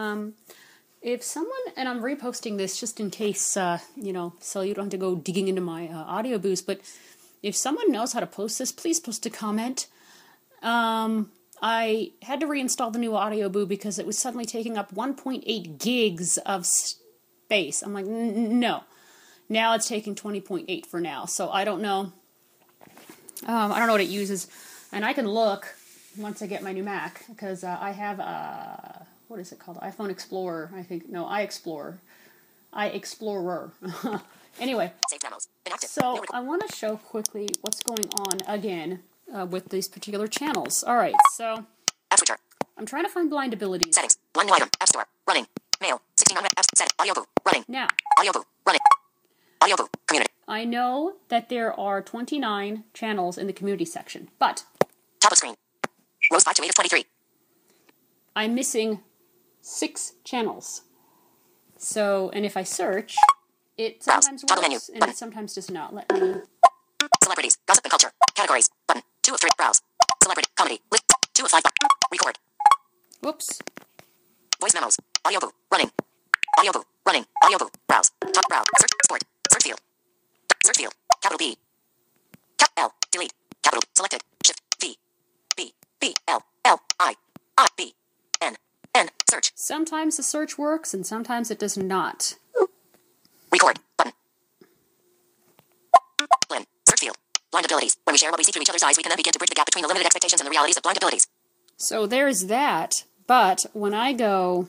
If someone, and I'm reposting this just in case, so you don't have to go digging into my audio boost, but if someone knows how to post this, please post a comment. I had to reinstall the new Audioboo because it was suddenly taking up 1.8 gigs of space. I'm like, no. Now it's taking 20.8 for now, so I don't know. I don't know what it uses, and I can look once I get my new Mac, because I have what is it called? iPhone Explorer, I think. No, iExplorer. Anyway, so I want to show quickly what's going on again with these particular channels. All right, so I'm trying to find blind abilities. Settings. One new item. App Store. Running. Mail. 16 on apps. Set. Audioboo. Running. Now. Audioboo. Running. Audioboo. Community. I know that there are 29 channels in the community section, but top of screen. Rows 5 to 8 of 23. I'm missing 6 channels. So, and if I search, it sometimes Browse. works, and it sometimes does not. Let me... Celebrities. Gossip and culture. Categories. Button. 2 of 3. Browse. Celebrity. Comedy. List. 2 of 5. Record. Whoops. Voice memos. Audioboo. Running. Audioboo. Running. Audioboo. Browse. Top browse. Search. Sport. Search field. Search field. Capital B. Cap L. Delete. Capital. Selected. Shift. V. B. B. L. L. I. I. B. N. N. Search. Sometimes the search works, and sometimes it does not. Record. Button. Blend. Search field. Blind abilities. When we share what we see through each other's eyes, we can then begin to bridge the gap between the limited expectations and the realities of blind abilities. So there's that, but when I go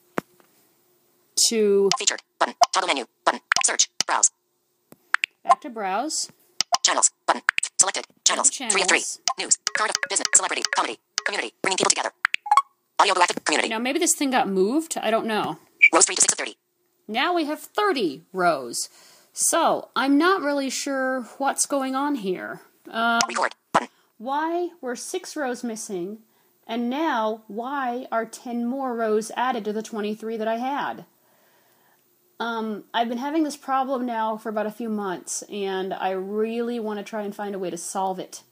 to... Featured. Button. Toggle menu. Button. Search. Browse. Back to browse. Channels. Button. Selected. Channels. Channels. 3 of 3. News. Current. Business. Celebrity. Comedy. Community. Bringing people together. Audioboo active. Community. Now maybe this thing got moved. I don't know. Rows 3 to 6 of 30. Now we have 30 rows. So I'm not really sure what's going on here. Record. Button. Why were 6 rows missing? And now, why are 10 more rows added to the 23 that I had? I've been having this problem now for about a few months, and I really want to try and find a way to solve it.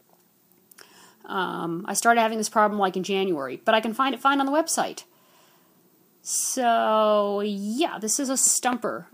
I started having this problem like in January, but I can find it fine on the website. So, yeah, this is a stumper.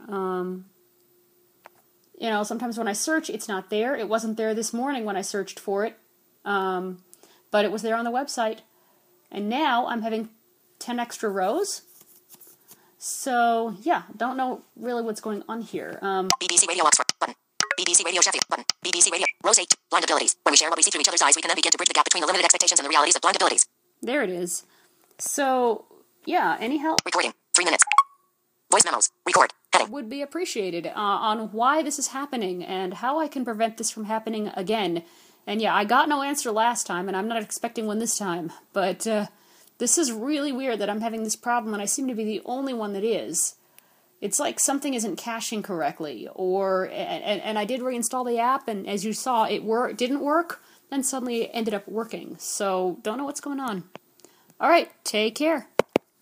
Sometimes when I search, it's not there. It wasn't there this morning when I searched for it. But it was there on the website. And now I'm having 10 extra rows. So, yeah, don't know really what's going on here. BBC Radio Oxford. Button. BBC Radio Sheffield. Button. BBC Radio. Rows 8. Blind abilities. When we share what we see through each other's eyes, we can then begin to bridge the gap between the limited expectations and the realities of blind abilities. There it is. So, yeah, any help Recording. 3 minutes. Voice memos. Record. Heading. would be appreciated on why this is happening and how I can prevent this from happening again. And yeah, I got no answer last time, and I'm not expecting one this time. But this is really weird that I'm having this problem, and I seem to be the only one that is. It's like something isn't caching correctly, and I did reinstall the app, and as you saw, it didn't work, then suddenly it ended up working. So, don't know what's going on. All right, take care.